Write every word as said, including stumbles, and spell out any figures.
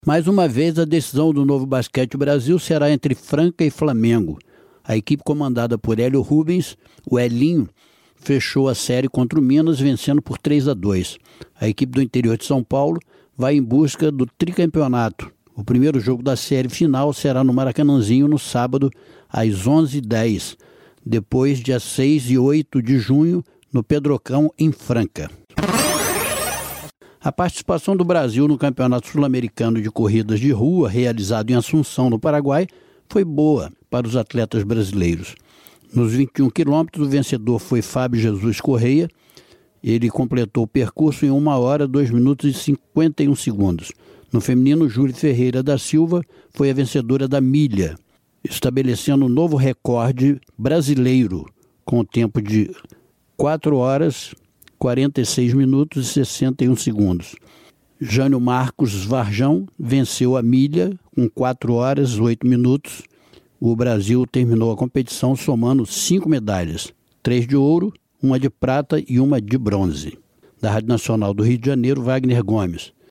Mais uma vez, a decisão do Novo Basquete Brasil será entre Franca e Flamengo. A equipe comandada por Hélio Rubens, o Elinho, fechou a série contra o Minas, vencendo por três a dois. A equipe do interior de São Paulo vai em busca do tricampeonato. O primeiro jogo da série final será no Maracanãzinho no sábado, às onze e dez, depois dia seis e oito de junho, no Pedrocão, em Franca. A participação do Brasil no Campeonato Sul-Americano de Corridas de Rua, realizado em Assunção, no Paraguai, foi boa para os atletas brasileiros. Nos vinte e um quilômetros, o vencedor foi Fábio Jesus Correia. Ele completou o percurso em uma hora, dois minutos e cinquenta e um segundos. No feminino, Júlia Ferreira da Silva foi a vencedora da milha, estabelecendo um novo recorde brasileiro, com o tempo de quatro horas, quarenta e seis minutos e sessenta e um segundos. Jânio Marcos Varjão venceu a milha com quatro horas, oito minutos. O Brasil terminou a competição somando cinco medalhas, três de ouro, uma de prata e uma de bronze. Da Rádio Nacional do Rio de Janeiro, Wagner Gomes.